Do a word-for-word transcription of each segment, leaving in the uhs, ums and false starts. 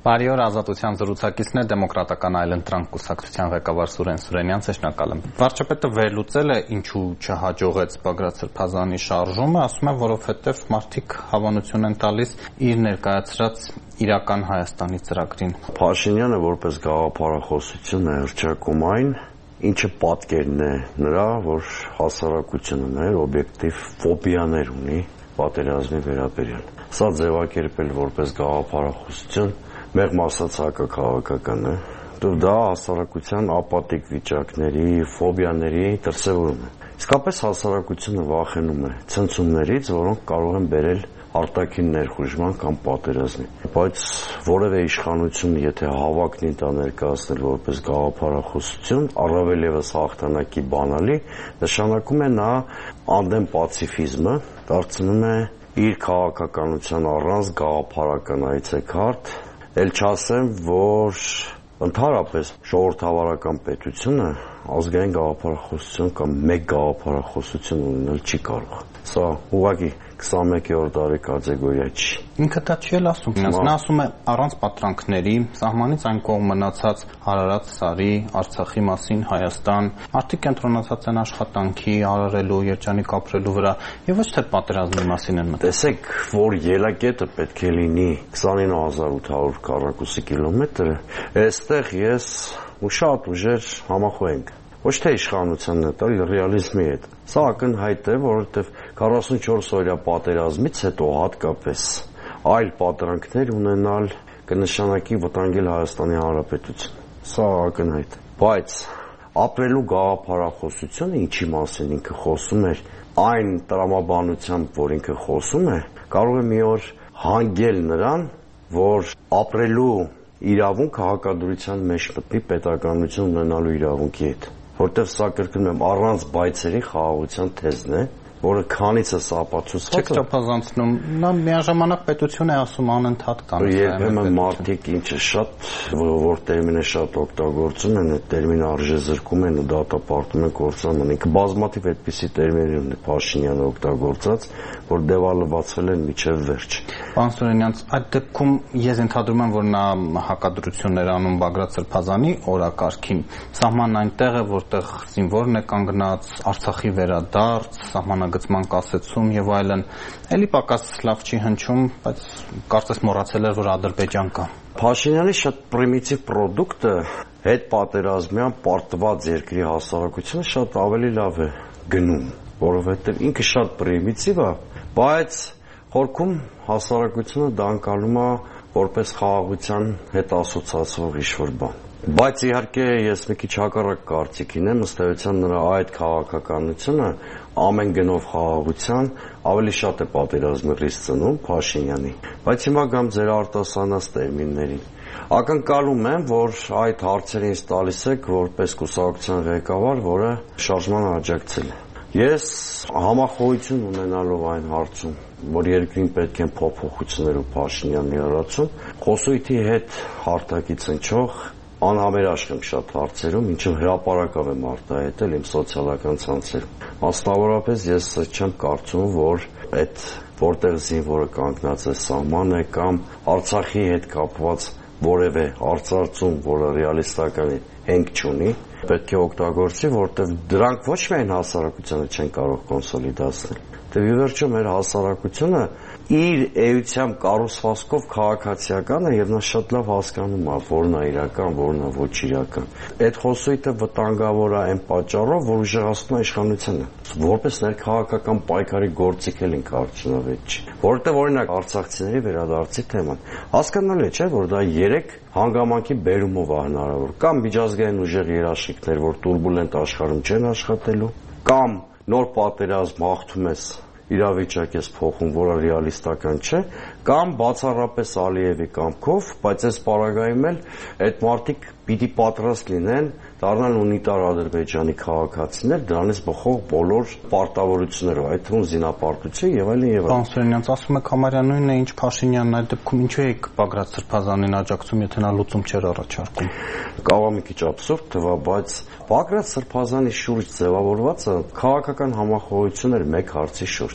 Բարի օր, Ազատության զրուցակիցն է դեմոկրատական այլընտրանք կուսակցության ղեկավար Սուրեն Սուրենյան, շնորհակալ եմ։ Վարչապետը վերլուծել է ինչու չհաջողեց Բագրատ Սրբազանի շարժումը, ասում է, որովհետև մարդիկ հավանություն են տալիս իր ներկայացրած իրական Հայաստանի ծրագրին։ Փաշինյանը որպես գաղափարախոսություն է հռչակում այն, ինչը պատկերն է նրա, որ հասարակությունը ներ օբյեկտիվ ֆոբիաներ ունի պատերազմի վերաբերյալ։ Սա ձևակերպել որպես գաղափարախոսություն մեղմ ասած հակաքաղաքական է, դա հասարակության ապատիկ վիճակների, ֆոբիաների դրսևորում է։ Իսկապես հասարակությունը վախենում է ցնցումներից, որոնք կարող են բերել արտաքին ներխուժման կամ պատերազմի։ Բայց որևէ իշխանություն, եթե հավակնի դա ներկայացնել որպես գաղափարախոսություն, առավել ևս հաղթանակի բանալի, նշանակում է նա անդեմ պացիֆիզմը դարձնում է իր քաղաքականության առանց գաղափարական այցեքարտ, էլ չասեմ, որ ընդհանրապես ժողովրդավարական պետությունը ազգային գաղափարախոսություն կամ մեկ գաղափարախոսություն ունենալ չի կարող։ Սա ուղղակի քսանմեկերորդ դարի կատեգորիա չի։ Ինքը դա չի էլ ասում։ Նա ասում է առանց պատրանքների, սահմանից այն կողմ մնացած Արարատ, Սարի, Արցախի մասին Հայաստան, մարդիկ կենտրոնացած են աշխատանքի, արարելու, երջանիկ ապրելու վրա, եւ ոչ թե պատերազմի մասին են մտածում։ Տեսեք, որ ելակետը պետք է լինի քսանինը հազար ութ հարյուր քառակուսի կիլոմետր, այստեղ ես ու շատ ուժեր համախոհենք։ Ոչ թե իշխանության հետ, այլ ռեալիզմի հետ։ Սա ակնհայտ է, որովհետև քառասունչորս օրյա պատերազմից հետո հատկապես այլ պատրանքներ ունենալ կնշանակի վտանգել Հայաստանի Հանրապետությունը։ Սա ակնհայտ է։ Բայց ապրելու գաղափարախոսությունը, ինչի մասին ինքը խոսում էր, այն տրամաբանությամբ, որ ինքը խոսում է, կարող է մի օր հանգել նրան, որ ապրելու իրավունքը հակադրության մեջ մտնի պետականություն ունենալու իրավունքի հետ։ Որտեվ սա կրկնում եմ առանց բայցերի խաղաղության թեզն է, որը քանիցս ապացուցված է։ Չեք չափազանցնում, նա միաժամանակ պետություն է ասում անընդհատ կան։ Երբեմն մարդիկ ինչը շատ որ տերմինը շատ օգտագործում են, այդ տերմինը արժեզրկում են ու դատապարտում են կործանում։ Ինքը բազմաթիվ այդպիսի տերմիններ ունի Փաշինյանը օգտագործած, որ դեվալվացվել են մինչև վերջ։ Պարոն Սուրենյան, այդ դեպքում ես ընդհանրում եմ, որ նա հակադրություններ անում Բագրատ Սրբազանի օրակարգին։ Սահմանն այնտեղ է, որտեղ զինվորն է կանգնած, Արցախի վերադարձ, սահմանագծման կասեցում եւ այլն։ Էլի պակաս լավ չի հնչում, բայց կարծես մոռացել էր, որ Ադրբեջան կա։ Փաշինյանի շատ պրիմիտիվ պրոդուկտը հետ պատերազմյան պարտված երկրի հասարակությունը շատ ավելի լավ է գնում, որովհետեւ ինքը շատ պրիմիտիվ է, բայց խորքում հասարակությունը դա անցալում է որպես խաղաղության հետ ասոցացվող ինչ-որ բան։ Բայց իհարկե ես մի քիչ հակառակ կարծիքին եմ, ըստ էության նրա այդ քաղաքականությունը ամեն գնով խաղաղության ավելի շատ է պատերազմի ռիսկ ծնում Փաշինյանի։ Բայց հիմա գամ ձեր արտասանած տերմիններին։ Ակնկալում եմ, որ այդ հարցերը ինձ տալիս եք որպես կուսակցության ղեկավար, որը շարժմանը աջակցել է։ Ես համախոհություն ունենալով այն հարցում, որ երկրին պետք են փոփոխություններ ու Փաշինյանի հարցում, խոսույթի հետ հարթակից ընչող անհամերաշխ եմ շատ հարցերում, ինչը հրապարակավ եմ արտահայտել իմ սոցիալական ցանցերում։ Մասնավորապես ես չեմ կարծում, որ այդ որտեղ զինվորը կանգնած է սահմանը կամ Արցախի հետ կապված որևէ արծարծում, որը ռեալիստական հենք չունի, պետք է օգտագործի, որտեղ դրանք ոչ միայն հասարակությանը չեն կարող կոնսոլիդացնել, դե ի վերջո մեր հասարակությունը իր էությամբ կառուցվածքով քաղաքացիական է եւ նա շատ լավ հասկանում է որն է իրական, որն է ոչ իրական։ Այդ խոսույթը վտանգավոր է այն պատճառով, որ ուժեղացնում է իշխանությունը։ Որպես ներքաղաքական պայքարի գործիք էլ ինքը արդյունավետ չի։ Որովհետեւ օրինակ արցախցիների վերադարձի թեման հասկանալի չէ, որ դա երեք հանգամանքի բերումով է հնարավոր։ Կամ միջազգային ուժեղ երաշխիքներ, որ турբուլենտ աշխարհում չեն աշխատելու, կամ նոր պատերազմ հաղթում ես իրավիճակ ես փոխում, որը ռեալիստական չէ, կամ բացառապես Ալիևի կամքով, բայց այս պարագայում էլ այդ մարդիկ պիտի պատրաստ լինեն դառնալ ունիտար Ադրբեջանի քաղաքացիներ, դրանից բխող բոլոր պարտավորություններով, այդ թվում զինապարտություն եւ այլն եւ այլն։ Պարոն Սուրենյան, ասում եք համարյա նույնն է, ինչ Փաշինյանն, այդ դեպքում ինչու է Բագրատ Սրբազանին աջակցում, եթե նա լուծում չէր առաջարկում։ Կարող է մի քիչ աբսուրդ թվա, բայց Բագրատ Սրբազանի շուրջ ձևավորվածը քաղաքական համախոհություն էր մեկ հարցի շուրջ։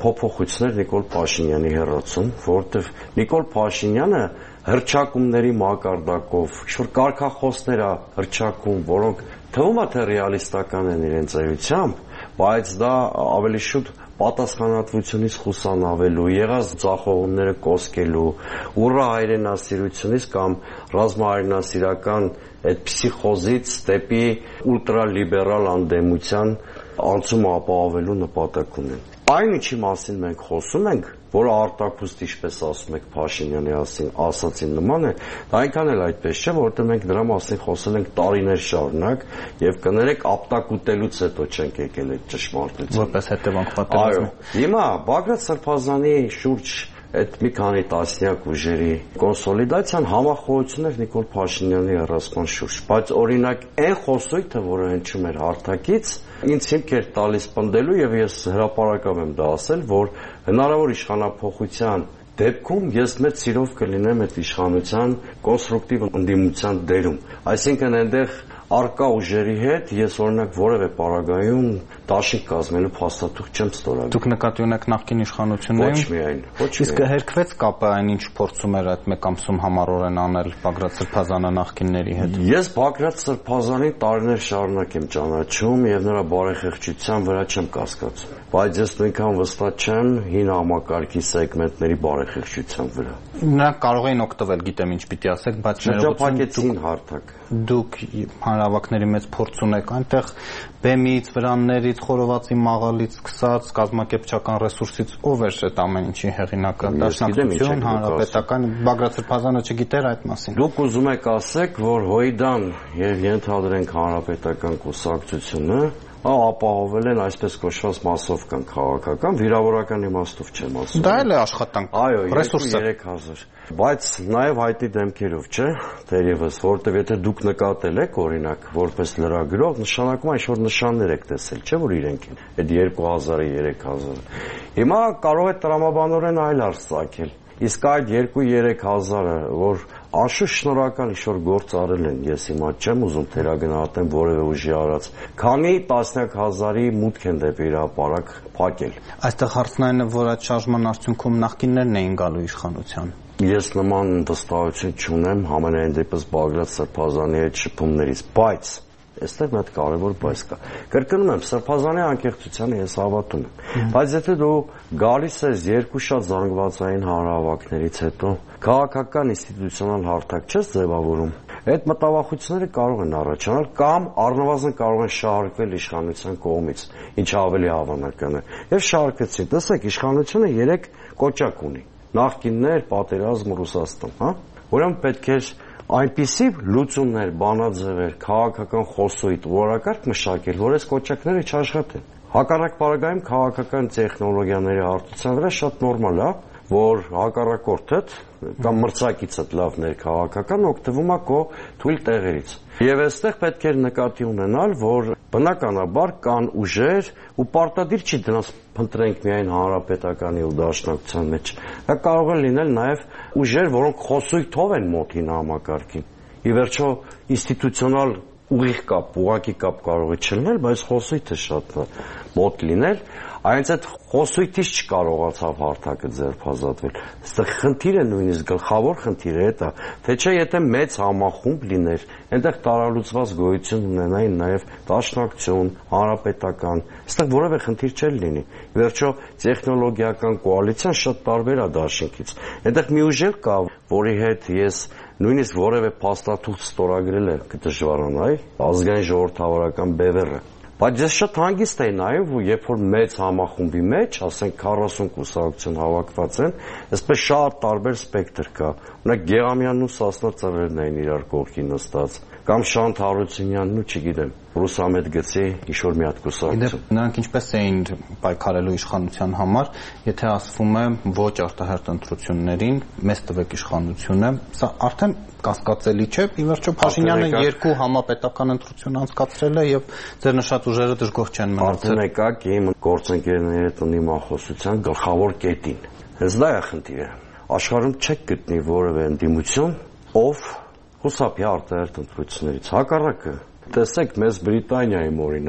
փոփոխություններ Նիկոլ Փաշինյանի հեռացում, որովհետև Նիկոլ Փաշինյանը հրճակումների մակարդակով ինչ-որ կարգախոսներ է հրճակում, որոնք թվում է թե ռեալիստական են իրենց էությամբ, բայց դա ավելի շուտ պատասխանատվությունից խուսանավելու, եղած ձախողումները կոսկելու, ուռա հայրենասիրությունից կամ ռազմահայրենասիրական այդ փսիխոզից դեպի ուլտրալիբերալ անդեմության անցումը ապահովելու նպատակ ունեն։ Այն ինչի մասին մենք խոսում ենք, որը արտաքուստ, ինչպես ասում եք, Փաշինյանի ասացին նման է, դա այնքան էլ այդպես չէ, որովհետև մենք դրա մասին խոսել ենք տարիներ շարունակ եւ կներեք ապտակուտելուց հետո չենք եկել այդ ճշմարտությունը։ Որպես հետևանք պատերազմի։ Այո։ Հիմա Բագրատ Սրբազանի շուրջ այդ մի քանի տասնյակ ուժերի կոնսոլիդացիան համախոհություններ Նիկոլ Փաշինյանի հեռացման շուրջ, բայց օրինակ այն խոսույթը, որը հնչում էր հարթակից, ինձ հիմք էր տալիս պնդելու եւ ես հրապարակամ եմ դա ասել, որ հնարավոր իշխանափոխության դեպքում ես մեծ սիրով կլինեմ այդ իշխանության կոնստրուկտիվ ընդդիմության դերում, այսինքն այնտեղ արկա ուժերի հետ ես օրինակ որևէ պարագայում դաշինք կազմելու փաստաթուղթ չեմ ստորագրել։ Դուք նկատի ունեք նախկին իշխանություններին։ Ոչ միայն, ոչ միայն։ Իսկ հերքվեց կապը այն ինչ փորձում էր այդ մեկ ամսում համառորեն անել Բագրատ Սրբազանը նախկինների հետ։ Ես Բագրատ Սրբազանին տարիներ շարունակ եմ ճանաչում եւ նրա բարեխեղճության վրա չեմ կասկածում, բայց ես նույնքան վստահ չեմ հին համակարգի սեգմենտների բարեխեղճության վրա։ Նրանք կարող էին օգտվել, գիտեմ ինչ պիտի ասեք, բայց ներողություն հարթակ։ Դուք հանրավակների մեծ փորձ ունեք այնտեղ բեմից, վրաններից, խորովածի մաղալից սկսած կազմակերպչական ռեսուրսից ով էր այդ ամեն ինչի հեղինակը։ Դաշնակցություն, հանրապետական, Բագրատ Սրբազանը չգիտեր այդ մասին։ Դուք ուզում եք ասեք, որ Հոյդան եւ ենթադրենք հանրապետական կուսակցությունը ապահովել են այսպես կոչված մասովկան քաղաքական, վիրավորական իմաստով չեմ ասում։ Դա էլ է աշխատանք, ռեսուրսը։ Այո, երեք հազար։ Բայց նաև հայտի դեմքերով, չէ՞, դերևս, որովհետև եթե դուք նկատել եք, օրինակ, որպես լրագրող, նշանակում է ինչ-որ նշաններ եք տեսել, չէ՞ որ իրենք են, այդ երկու հազարը, երեք հազարը։ Հիմա կարող է տրամաբանորեն այլ արժ ծագել։ Իսկ այդ երկու-երեք հազարը, որ անշուշտ շնորհակալ ինչ-որ գործ արել են, ես հիմա չեմ ուզում թերագնահատեմ որևէ ուժի արած, քանի տասնյակ հազարի մուտք են դեպի հրապարակ փակել։ Այստեղ հարցն այն է, որ այդ շարժման արդյունքում նախկիններն էին գալու իշխանության։ Ես նման վստահություն չունեմ համենայն դեպս Բագրատ Սրբազանի այդ շփումներից, բայց այստեղ մի հատ կարևոր բաց կա։ Կրկնում եմ, Սրբազանի անկեղծությանը ես հավատում եմ, բայց եթե դու գալիս ես երկու շատ զանգվածային հանրահավաքներից հետո քաղաքական ինստիտուցիոնալ հարթակ չես ձևավորում, այդ մտավախությունները կարող են առաջանալ կամ առնվազն կարող են շահարկվել իշխանության կողմից, ինչը ավելի հավանական է։ Եվ շահարկեցին, տեսեք, իշխանությունը երեք կոճակ ունի՝ նախկիններ, պատերազմ, Ռուսաստան, հա։ Ուրեմն պետք է այնպիսի լուծումներ, բանաձևեր, քաղաքական խոսույթ, որակարգ մշակել, որ այս կոճակները չաշխատեն։ Հակառակ պարագայում քաղաքական տեխնոլոգիաների հարթության վրա շատ նորմալ է, որ հակառակորդդ կամ մրցակիցդ լավ ներքաղաքական օգտվում է քո թույլ տեղերից։ Եվ այստեղ պետք է նկատի ունենալ, որ բնականաբար կան ուժեր ու պարտադիր չի դրանց փնտրենք միայն հանրապետականի ու դաշնակցության մեջ։ Դա կարող է լինել նաև ուժեր, որոնք խոսույթով են մոտին համակարգին։ Ի վերջո ինստիտուցիոնալ ուղիղ կապ, ուղղակի կապ կարող է չլինել, բայց խոսույթը շատ մոտ լինել, այնց այդ խոսույթից չկարողացավ հարթակը ձերբազատվել։ Այստեղ խնդիրը նույնիսկ գլխավոր խնդիրը է դա, թե չէ եթե մեծ համախումբ լիներ, այնտեղ տարալուծված գոյություն ունենային նաև դաշնակցություն, հանրապետական, այստեղ որևէ խնդիր չէր լինի։ Վերջո տեխնոլոգիական կոալիցիան շատ տարբեր է դաշինքից։ Այնտեղ մի ուժ կա, որի հետ ես նույնիսկ որևէ փաստաթուղթ ստորագրել է կդժվարանայի, ազգային ժողովրդավարական բևեռը։ Բայց ես շատ հանգիստ էի նայում, երբ որ մեծ համախումբի մեջ, ասենք քառասուն կուսակցություն հավաքված են, այսպես շատ տարբեր սպեկտր կա։ Օրինակ Գեղամյանն ու Սասնա Ծռերն էին իրար կողքի նստած, կամ Շանթ Հարությունյանն ու չգիտեմ, Ռուսամետ գծի ինչ-որ մի հատ կուսակցություն։ Նրանք ինչպես էին պայքարելու իշխանության համար, եթե ասվում է ոչ արտահերթ ընտրություններին, մեզ տվեք իշխանությունը, սա արդեն կասկածելի չէ։ Ի վերջո Փաշինյանը երկու համապետական ընտրություն անցկացրել է եւ ձեր նշած ուժերը դժգոհ չեն մնացել։ Արդեն եկաք իմ գործընկերների հետ ունի մախոսության գլխավոր կետին։ Հենց դա է խնդիրը։ Աշխարհում չեք գտնի որևէ ընդդիմություն, ով խուսափի արտահերթ ընտրություններից։ Հակառակը, տեսեք մեզ Բրիտանիայում օրինակ,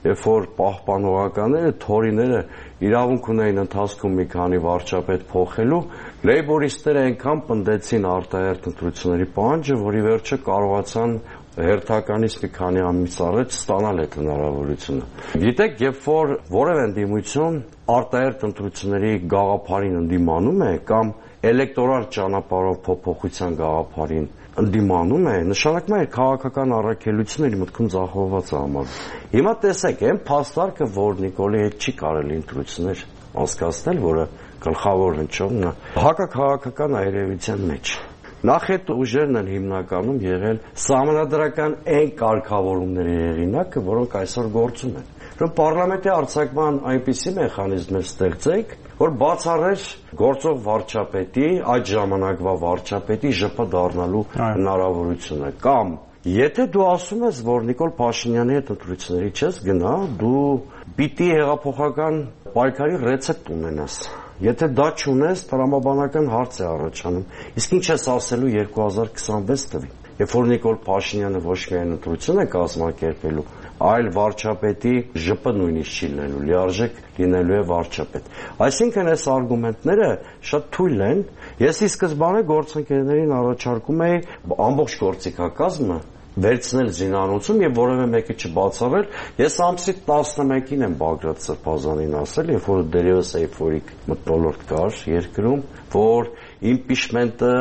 երբ որ պահպանողականները, թորիները իրավունք ունեին ընթացքում մի քանի վարչապետ փոխելու, լեյբորիստները այնքան պնդեցին արտահերթ ընտրությունների պահանջը, որ ի վերջո կարողացան հերթականից մի քանի ամիս առաջ ստանալ այդ հնարավորությունը։ Գիտեք, երբ որ որևէ ընդդիմություն արտահերթ ընտրությունների գաղափարին ընդդիմանում է կամ էլեկտորալ ճանապարհով փոփոխության գաղափարին ընդդիմանում է, նշանակում է քաղաքական առաքելությունը իր մտքում ձախողված է համարում։ Հիմա տեսեք, այն փաստարկը, որ Նիկոլի հետ չի կարելի ընտրություններ անցկացնել, որը գլխավոր հնչողն է հակաքաղաքական այրևության մեջ։ Նախետ ուժերն են հիմնականում եղել սահմանադրական այն կարգավորումների հեղինակը, որոնք այսօր գործում են։ Որ պարլամենտի արձակման այնպիսի մեխանիզմներ ստեղծեք, որ բացառեր գործող վարչապետի, այդ ժամանակվա վարչապետի ԺՊ դառնալու հնարավորությունը, կամ եթե դու ասում ես, որ Նիկոլ Փաշինյանի հետ ընտրությունների չես գնա, դու պիտի հեղափոխական պայքարի ռեցեպտ ունենաս։ Եթե դա չունես, տրամաբանական հարց է առաջանում։ Իսկ ինչ ես ասելու երկու հազար քսանվեց թվին, երբ որ Նիկոլ Փաշինյանը ոչ միայն ընտրություն է կազմակերպելու, այլ վարչապետի ԺՊ նույնիսկ չի լինելու, լիարժեք լինելու է վարչապետ։ Այսինքն այս արգումենտները շատ թույլ են։ Ես ի սկզբանե գործընկերներին առաջարկում էի ամբողջ գործիքակազմը վերցնել զինանոցում եւ որևէ մեկը չբացառել։ Ես ամսի տասնմեկին եմ Բագրատ Սրբազանին ասել, երբ որ դերևս էյֆորիկ մթնոլորտ կար երկրում, որ իմպիչմենտը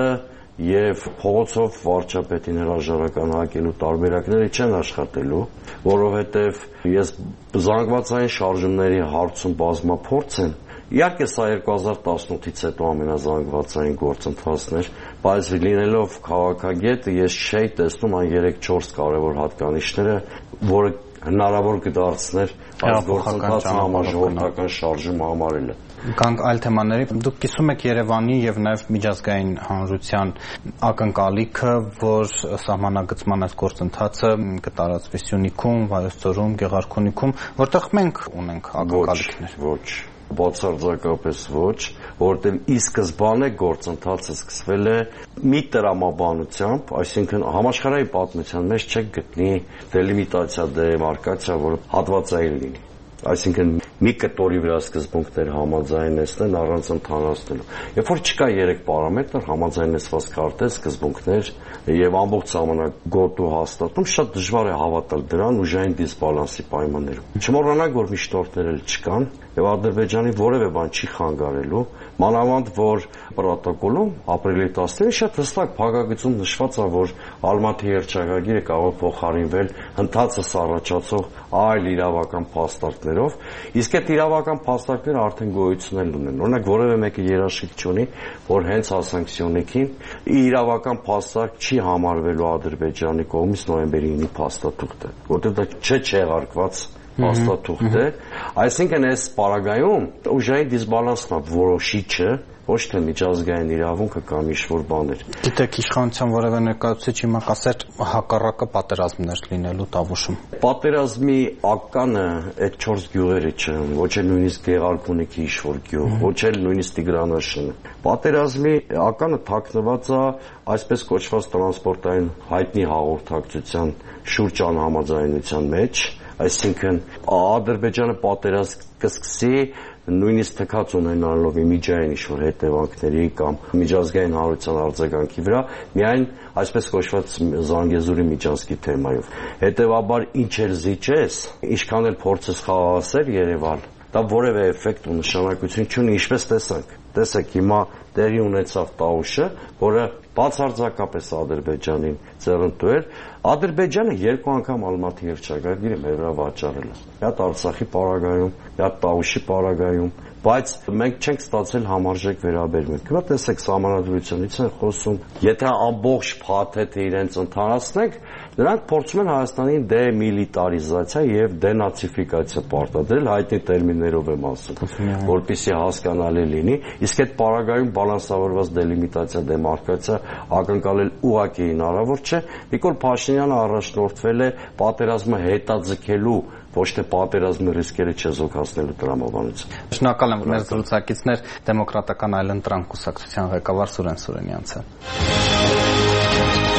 եւ փողոցով վարչապետին հրաժարական հակելու տարբերակները չեն աշխատելու, որովհետեւ ես զանգվածային շարժումների հարցում բազմափորձ եմ։ Իհարկե սա երկու հազար տասնութից հետո ամենազանգվածային գործընթացն էր, բայց լինելով քաղաքագետ ես չէի տեսնում այն երեք-չորս կարևոր հատկանիշները, որը հնարավոր կդարձներ այս գործընթացը համաժողովրդական շարժում համարելը։ Կանք այլ թեմաների, դուք կիսում եք Երևանի եւ նաեւ միջազգային հանրության ակնկալիքը, որ սահմանագծման այս գործընթացը կտարածվի Սյունիքում, Վայոց ձորում, Գեղարքունիքում, որտեղ մենք ունենք ակնկալիքներ։ Ոչ, բացարձակապես ոչ, որովհետև ի սկզբանե գործընթացը սկսվել է մի տրամաբանությամբ, այսինքն համաշխարհային պատմության մեջ չեք գտնի դելիմիտացիա, դեմարկացիա, որը հատվածային լինի։ Այսինքն մի կտորի վրա սկզբունքներ համաձայնեցնեն առանց ընդհանրացնելու։ Երբ որ չկա երեք պարամետր, համաձայնեցված քարտեզ, սկզբունքներ եւ ամբողջ ժամանակագոտու հաստատում, շատ դժվար է հավատալ դրան ուժային դիսբալանսի պայմաններում։ Չմոռանանք, որ միջնորդներ էլ չկան եւ Ադրբեջանի որևէ բան չի խանգարելու, մանավանդ որ պրոտոկոլում ապրիլի տասնինը շատ հստակ փակագծում նշված է, որ Ալմատի երճակագիրը կարող փոխարինվել ընթացս առաջացող այլ իրավական փաստարկներով, իսկ այդ իրավական փաստարկները արդեն գոյություն ունեն։ Օրինակ որևէ մեկը երաշխիք չունի, որ հենց հասանք Սյունիքին իրավական փաստարկ չի համարվելու Ադրբեջանի կողմից նոյեմբերի ինի փաստաթուղթը, որտեղ դա չէ չեղարկված փաստաթուղթ է։ Այսինքն այս պարագայում ուժային դիսբալանսն է որոշիչը, ոչ թե միջազգային իրավունքը կամ ինչ-որ բաներ։ Գիտեք, իշխանության որևէ ներկայացուցիչ հիմա կասեր հակառակը պատերազմներ լինելու Տավուշում։ Պատերազմի ականը այդ չորս գյուղերը չեն, ոչ էլ նույնիսկ Գեղարքունիքի ինչ-որ գյուղ, ոչ էլ նույնիսկ Տիգրանաշենը։ Պատերազմի ականը թաքնված է այսպես կոչված տրանսպորտային հայտնի հաղորդակցության շուրջ անհամաձայնության մեջ, այսինքն Ադրբեջանը պատերազմ կսկսի նույնիսկ թքած ունենալով իմիջային ինչ-որ հետևանքների կամ միջազգային հանրության արձագանքի վրա, միայն այսպես կոչված Զանգեզուրի միջանցքի թեմայով։ Հետևաբար ինչ էլ զիջես, ինչքան էլ փորձես խաղաղացնել Երևան, դա որևէ էֆեկտ ու նշանակություն չունի, ինչպես տեսանք։ Տեսեք, հիմա տեղի ունեցավ Տավուշը, որը բացարձակապես Ադրբեջանին ձեռնտու էր։ Ադրբեջանը երկու անգամ Ալմատի երճակագիրը մեր վրա վաճառել է։ Մի հատ Արցախի պարագայում, մի հատ Տավուշի պարագայում, բայց մենք չենք ստացել համարժեք վերաբերմունք։ Հիմա տեսեք, սահմանադրությունից են խոսում։ Եթե ամբողջ փաթեթը իրենց ընդհանրացնենք, նրանք փորձում են Հայաստանին դեմիլիտարիզացիա եւ դենացիֆիկացիա պարտադրել, հայտնի տերմիններով եմ ասում, որպեսզի հասկանալի լինի, իսկ այդ պարագայում բալանսավորված դելիմիտացիա, դեմարկացիա ակնկալել ուղղակի հնարավոր չէ։ Նիկոլ Փաշինյանը առաջնորդվել է պատերազմը հետաձգելու, ոչ թե պատերազմի ռիսկերը չեզոքացնելու տրամաբանությամբ։ Շնորհակալ եմ մեր զրուցակիցներ Դեմոկրատական այլընտրանք կուսակցության ղեկավար Սուրեն Սուրենյանցը։